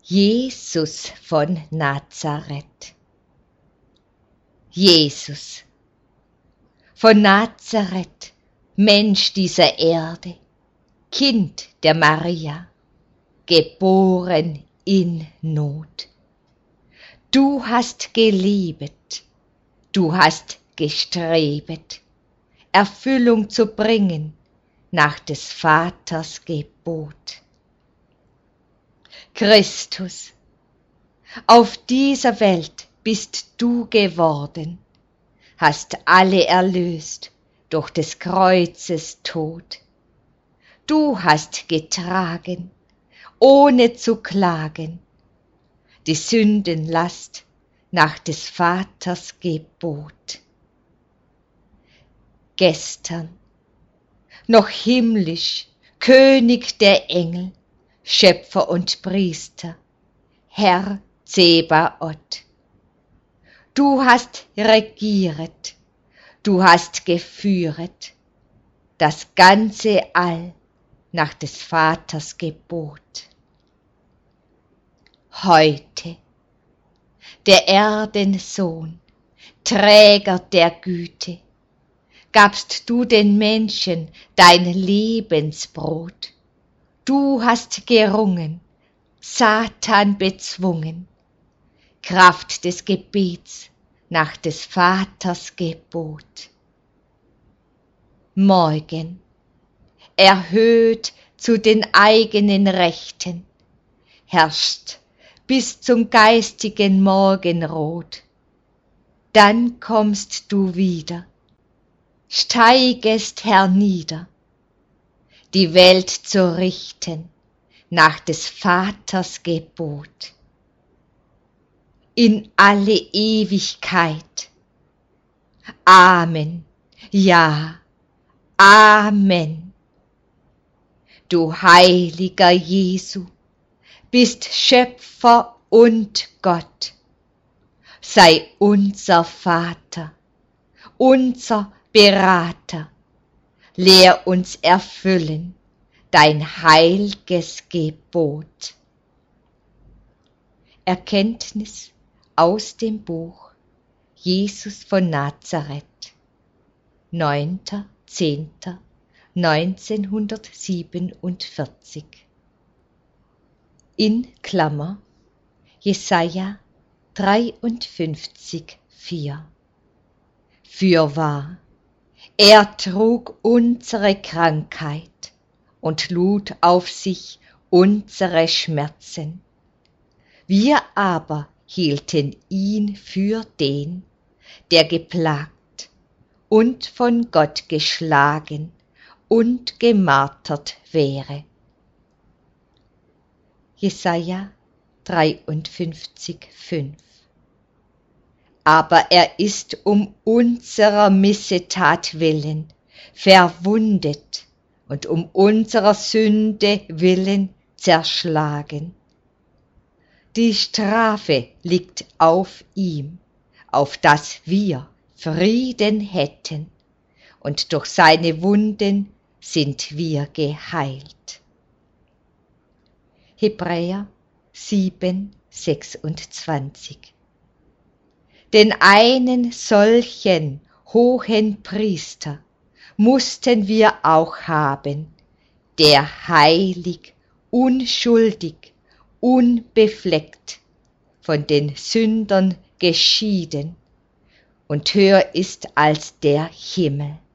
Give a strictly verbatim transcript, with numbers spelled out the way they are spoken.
Jesus von Nazareth. Jesus von Nazareth, Mensch dieser Erde, Kind der Maria, geboren in Not. Du hast geliebet, du hast gestrebet, Erfüllung zu bringen nach des Vaters Gebot. Christus, auf dieser Welt bist du geworden, hast alle erlöst durch des Kreuzes Tod. Du hast getragen, ohne zu klagen, die Sündenlast nach des Vaters Gebot. Gestern, noch himmlisch, König der Engel, Schöpfer und Priester, Herr Zebaoth. Du hast regieret, du hast geführet, das ganze All nach des Vaters Gebot. Heute, der Erden Sohn, Träger der Güte, gabst du den Menschen dein Lebensbrot. Du hast gerungen, Satan bezwungen, Kraft des Gebets nach des Vaters Gebot. Morgen, erhöht zu den eigenen Rechten, herrscht bis zum geistigen Morgenrot. Dann kommst du wieder, steigest hernieder, die Welt zu richten nach des Vaters Gebot. In alle Ewigkeit. Amen, ja, Amen. Du heiliger Jesu, bist Schöpfer und Gott. Sei unser Vater, unser Berater. Lehr uns erfüllen dein heilges Gebot. Erkenntnis aus dem Buch Jesus von Nazareth, neunter zehnter neunzehnhundertsiebenundvierzig. In Klammer Jesaja dreiundfünfzig, vier. Fürwahr, er trug unsere Krankheit und lud auf sich unsere Schmerzen. Wir aber hielten ihn für den, der geplagt und von Gott geschlagen und gemartert wäre. Jesaja dreiundfünfzig, fünf. Aber er ist um unserer Missetat willen verwundet und um unserer Sünde willen zerschlagen. Die Strafe liegt auf ihm, auf dass wir Frieden hätten, und durch seine Wunden sind wir geheilt. Hebräer sieben, sechsundzwanzig. Denn einen solchen hohen Priester mussten wir auch haben, der heilig, unschuldig, unbefleckt, von den Sündern geschieden und höher ist als der Himmel.